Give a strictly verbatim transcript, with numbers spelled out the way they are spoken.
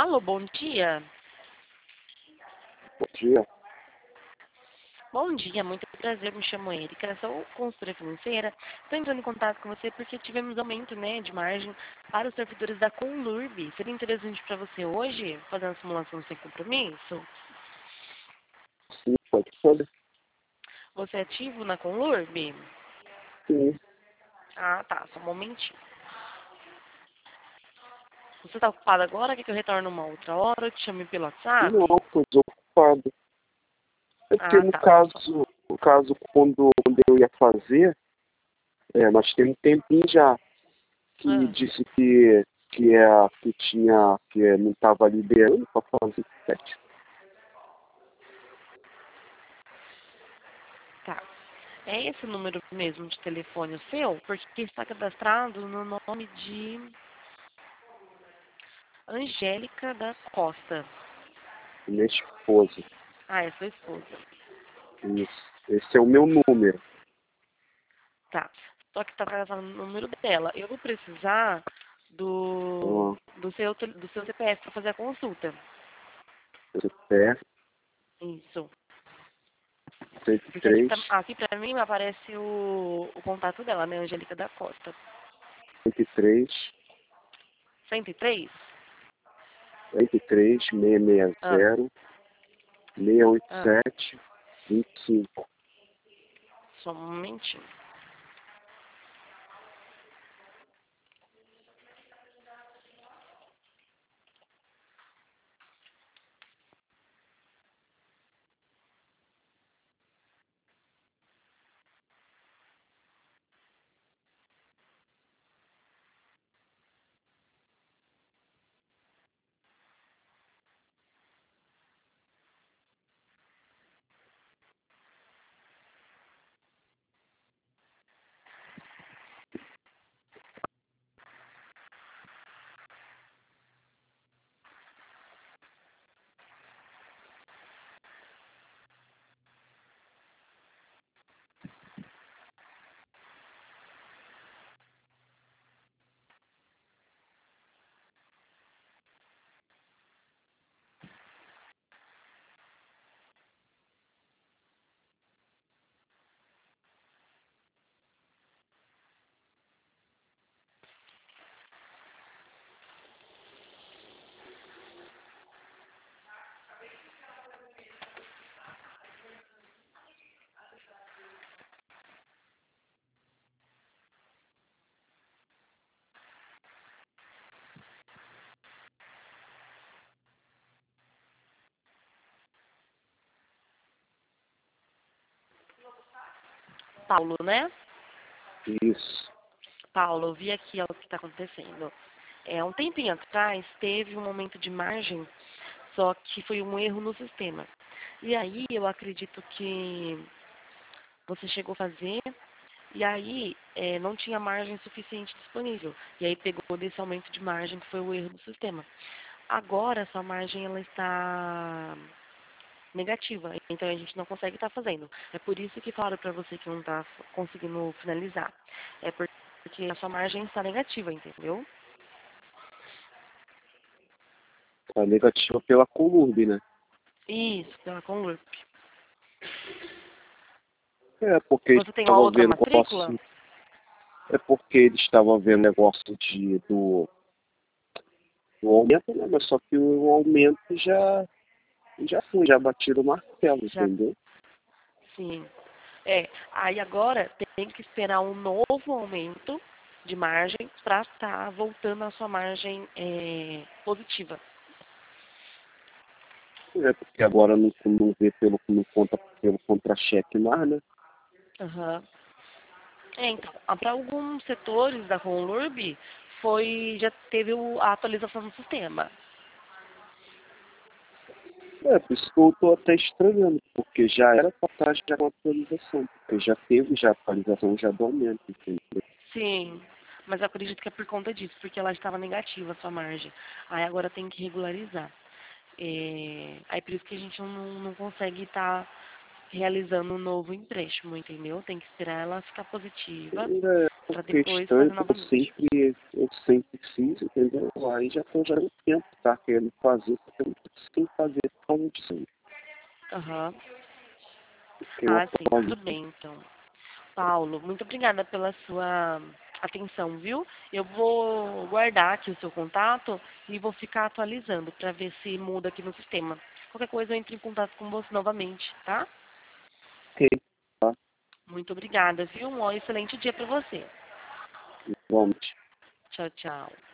Alô, bom dia. Bom dia. Bom dia, muito prazer, me chamo Erika, sou consultora financeira. Estou entrando em contato com você porque tivemos aumento, né, de margem para os servidores da Conlurb. Seria interessante para você hoje fazer uma simulação sem compromisso? Sim, pode ser. Você é ativo na Conlurb? Sim. Ah, tá, só um momentinho. Você está ocupado agora? Quer que eu retorne uma outra hora? Eu te chame pelo Não, WhatsApp? estou desocupado. É porque Ah, no tá. Só- caso, no caso quando, quando eu ia fazer, é, nós temos um tempinho já que Ah, disse que, que, é, que tinha, que é, não estava liberando para fazer teste. tá. É esse o número mesmo de telefone o seu? Porque está cadastrado no nome de Angélica da Costa. Minha esposa. Ah, é sua esposa. Isso. Esse é o meu número. Tá. Só que tá cadastrado no número dela. Eu vou precisar do, Então, do, seu, tel- do seu C P F para fazer a consulta. C P F Isso. cento e Porque aqui, três, tá, aqui pra mim aparece o, o contato dela, né? Angélica da Costa. cento e três, cento e três? cento e três, seiscentos e sessenta, Ah, seiscentos e oitenta e ah. sete, vinte e cinco. Só um momentinho. Paulo, né? Isso. Paulo, eu vi aqui ó, o que está acontecendo. É, um tempinho atrás teve um momento de margem, só que foi um erro no sistema. E aí eu acredito que você chegou a fazer, e aí é, não tinha margem suficiente disponível. E aí pegou desse aumento de margem que foi o erro do sistema. Agora essa margem ela está negativa, então a gente não consegue estar fazendo. É por isso que falo para você que não está conseguindo finalizar. É porque a sua margem está negativa, entendeu? A negativa pela Colurb, né? Isso, pela Conlurp. É porque Você tem uma estava outra vendo matrícula? negócio. É porque ele estava vendo negócio de, do, do aumento, né? Mas só que o aumento já, já foi, já batiram o martelo, Já, entendeu? sim. É, aí agora tem que esperar um novo aumento de margem para estar voltando à sua margem é, positiva. É porque agora não, não vê pelo, não conta pelo contra-cheque mais, né? Aham. É, então, para alguns setores da Conlurb, foi, já teve o- a atualização do sistema. É, por isso que eu estou até estranhando, porque já era para estar já com atualização, porque já teve já atualização já do aumento, entendeu? Sim, mas eu acredito que é por conta disso, porque ela estava negativa a sua margem. Aí agora tem que regularizar. É, aí por isso que a gente não, não consegue estar realizando um novo empréstimo, entendeu? Tem que esperar ela ficar positiva. para A depois questão é fazer que eu novamente. sempre, eu sempre fiz, entendeu? Aí já tô já no tempo, tá querendo fazer, porque eu não tô sem fazer tão assim. Aham. Tem uma Ah, sim, prova. tudo bem, então. Paulo, muito obrigada pela sua atenção, viu? Eu vou guardar aqui o seu contato e vou ficar atualizando para ver se muda aqui no sistema. Qualquer coisa eu entro em contato com você novamente, tá? Ok, tá? Muito obrigada, viu? Um excelente dia para você. Vamos. Tchau, tchau.